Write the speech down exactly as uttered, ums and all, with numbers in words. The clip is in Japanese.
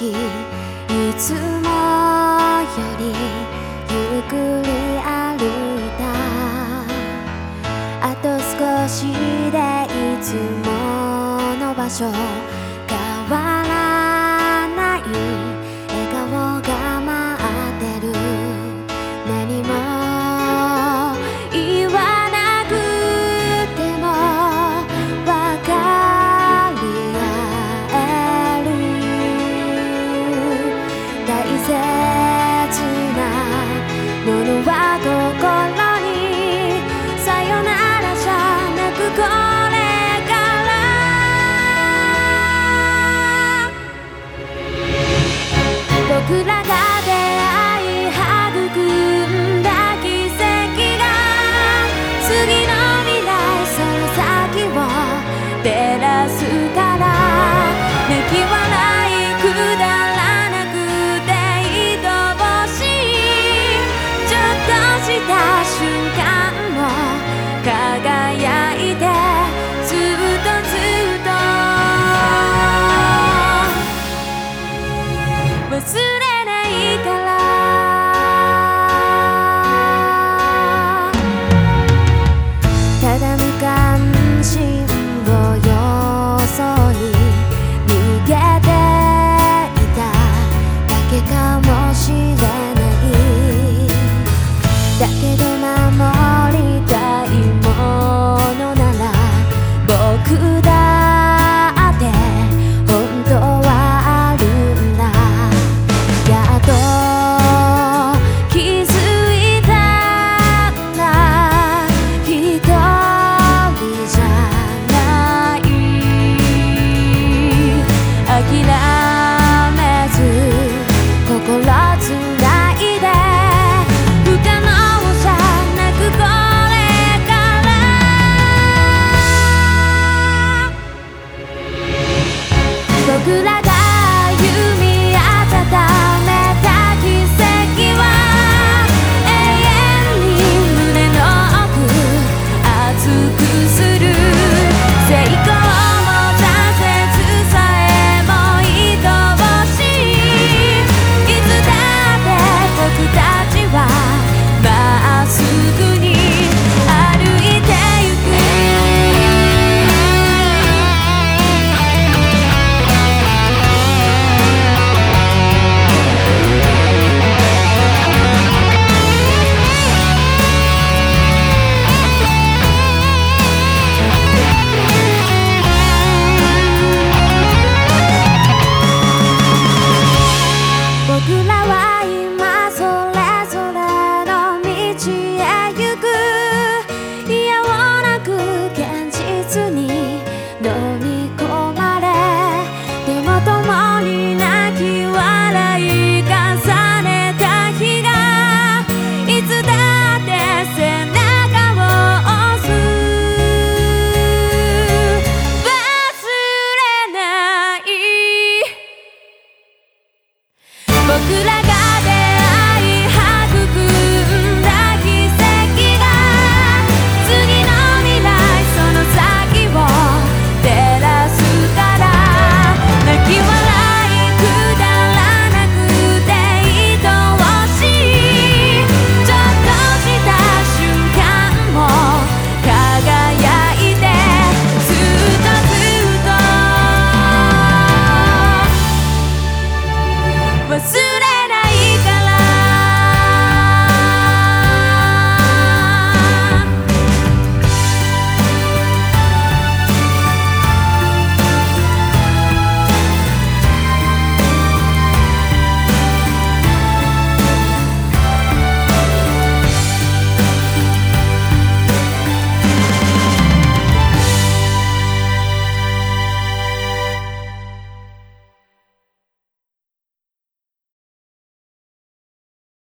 いつもよりゆっくり歩いた。あと少しでいつもの場所変わらない笑顔が待ってる。何も言わなくても分かり合える。大切なものは心にさよならじゃなくこれから僕らが出会い育んだ奇跡が次の未来その先を照らすから。泣き笑いくだらなくて愛おしいちょっとした瞬間も輝いてずっとずっと忘れ